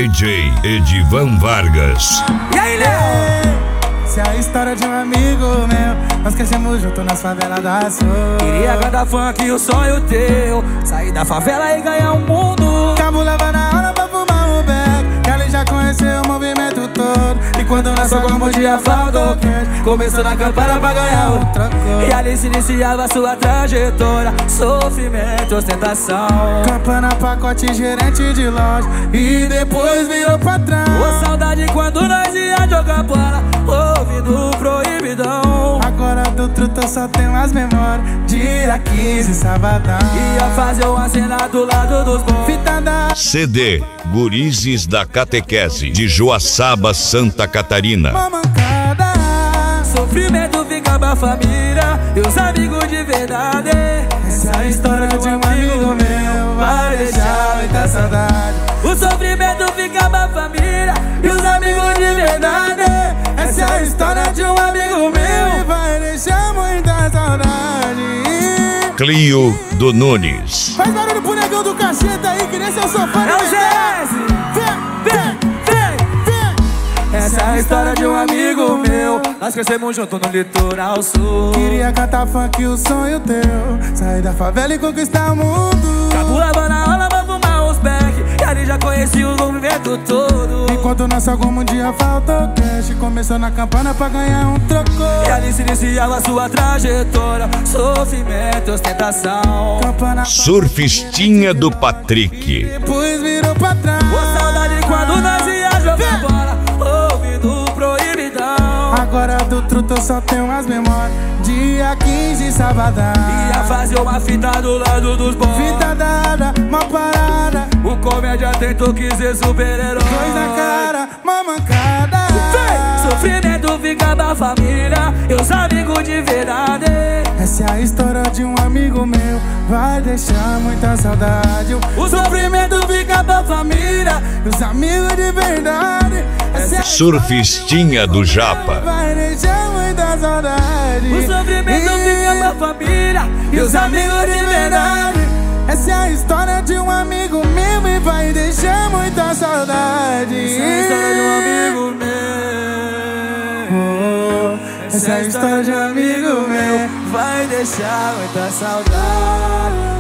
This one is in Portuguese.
DJ Edivan Vargas. E aí, Léo? Essa é a história de um amigo meu. Nós crescemos junto nas favelas da Sul. Queria cantar funk, o sonho teu. Sair da favela e ganhar o mundo. Cabulava na hora pra fumar um beck, que ali já conheceu o movimento todo. E quando nós só dia faltou cash, começou na campana pra ganhar o troco. E ali se iniciava a sua trajetória. Sofrimento, ostentação. Campana, pacote, gerente de loja. E depois virou patrão. Ô, saudade quando nós ia jogar bola, ouvindo proibidão. Agora do truto eu só tenho as memórias. Dia 15, sabadão. Ia fazer uma cena do lado dos bons. Fita da CD Gurizes da Catequese, de Joaçaba, Santa Catarina. mamancada. Sofrimento fica pra família e os amigos de verdade. Essa é a história de um amigo meu, vai deixar muita saudade. O sofrimento fica pra família E os amigos de verdade. Essa é a história de um amigo meu, vai deixar muita saudade. Clio do Nunes. Faz barulho pro negão do cacheta aí, que nem seu sofá. é o GS. Essa é a história de um amigo meu. Nós crescemos junto no litoral sul. Queria cantar funk, o sonho teu. Sair da favela e conquistar o mundo. Cabulava na aula pra fumar uns beck, e ali já conheci o movimento todo. Enquanto nós algum dia faltou cash, começou na campana pra ganhar um troco. E ali se iniciava a sua trajetória. Sofrimento, ostentação. Campana, Surfistinha do Patrick. depois virou patrão. Ô, saudade quando nós ia jogar bola, ouvindo proibidão. Agora do truto eu só tenho as memórias. Dia 15, sabadão. Ia fazer uma fita do lado dos bons. Fita dada, uma parada. O comédia tentou que ser super-herói. Dois na cara, mamancada. Sofrimento fica da família e os amigos de verdade. Essa é a história de um amigo meu, vai deixar muita saudade. O sofrimento Fica pra família e os amigos de verdade. Essa é a Surfistinha do Japa. vai deixar muita saudade. O sofrimento fica pra família e os amigos de verdade. Essa é a história de um amigo meu e vai deixar muita saudade. Essa é a história de um amigo meu. Essa é a história de um amigo meu, vai deixar muita saudade.